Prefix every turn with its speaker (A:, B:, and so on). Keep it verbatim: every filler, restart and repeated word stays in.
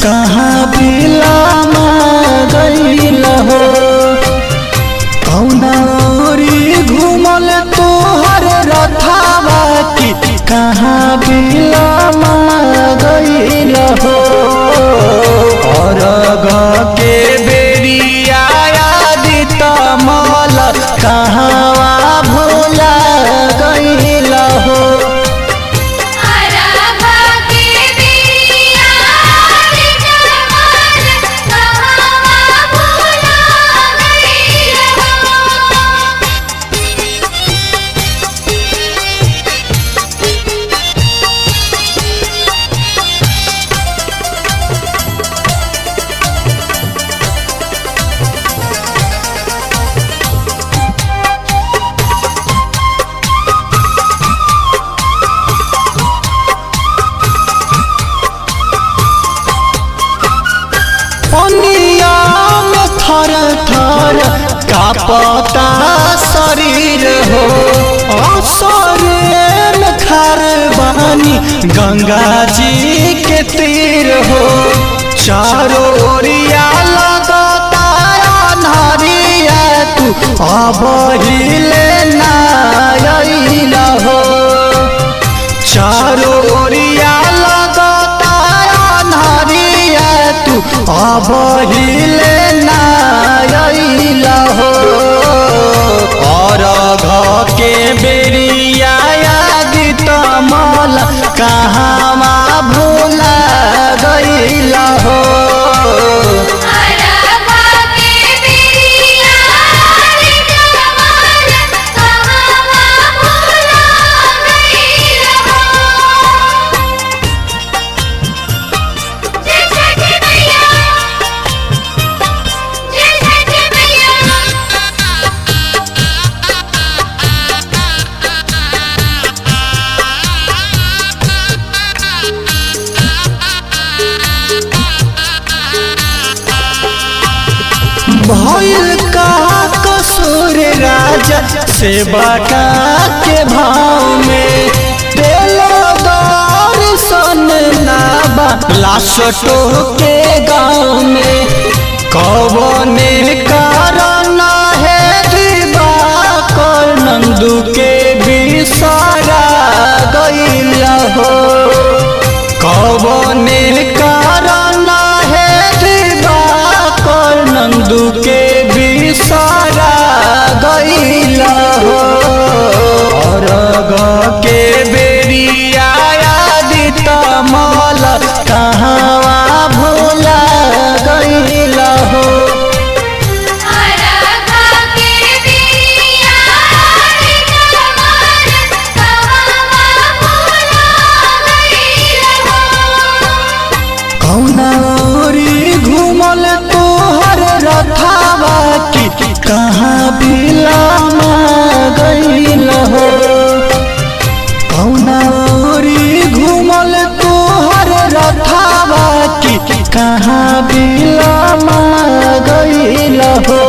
A: कहाँ बिलामा गइल हो। कौना ओरी घूमल तोहर रथावा की कहाँ बिलामा गइल हो। अरग के बेरिया आदित मल कहाँवा भोला गइल हो। पनिया में थर थर कांपता शरीर हो। असरे में खार बानी गंगा जी के तीर हो। चारों ओरिया लगता अन्हरिया तू अब हिले ना आइल हो। चारों ओरिया लगता अन्हरिया तू अब हिले ना आइल हो। अरघ के बेरिया आदित मल कहाँवा भोला गइल हो। भइल का कसूर राजा सेवा का के भाव में। दिलो दर्शन नाबा लाशटो के गाँव में। कवने कारण है दिवाकर नंदू के बिसरा गइल हो। कवने कारण है दिवाकर नंदू के बिसरा गइल हो। अरग के बेरिया आदित मल कहाँवा भोला गइल हो। कौना ओरी घूमल तोहर रथावा की कहाँ बिलामा गइल हो। कौना ओरी घूमल तोहर रथावा की कहाँ बिलामा गइल हो।